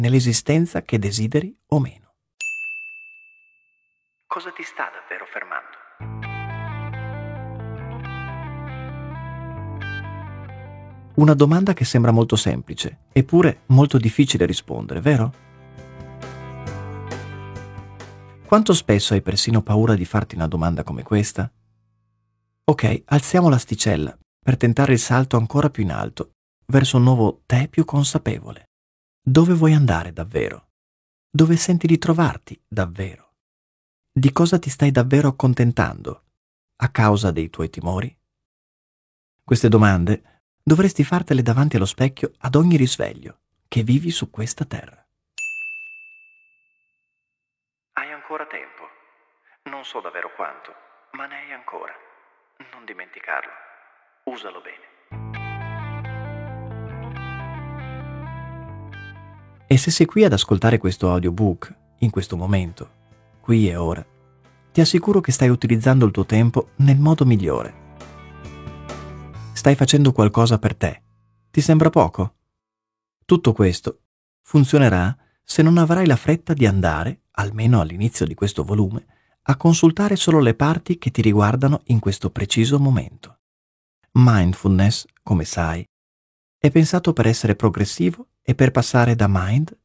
nell'esistenza che desideri o meno. Cosa ti sta davvero fermando? Una domanda che sembra molto semplice, eppure molto difficile rispondere, vero? Quanto spesso hai persino paura di farti una domanda come questa? Ok, alziamo l'asticella per tentare il salto ancora più in alto, verso un nuovo te più consapevole. Dove vuoi andare davvero? Dove senti di trovarti davvero? Di cosa ti stai davvero accontentando a causa dei tuoi timori? Queste domande dovresti fartele davanti allo specchio ad ogni risveglio che vivi su questa terra. Hai ancora tempo. Non so davvero quanto, ma ne hai ancora. Non dimenticarlo. Usalo bene. E se sei qui ad ascoltare questo audiobook, in questo momento, qui e ora, ti assicuro che stai utilizzando il tuo tempo nel modo migliore. Stai facendo qualcosa per te. Ti sembra poco? Tutto questo funzionerà se non avrai la fretta di andare, almeno all'inizio di questo volume, a consultare solo le parti che ti riguardano in questo preciso momento. Mindfulness, come sai, è pensato per essere progressivo e per passare da mind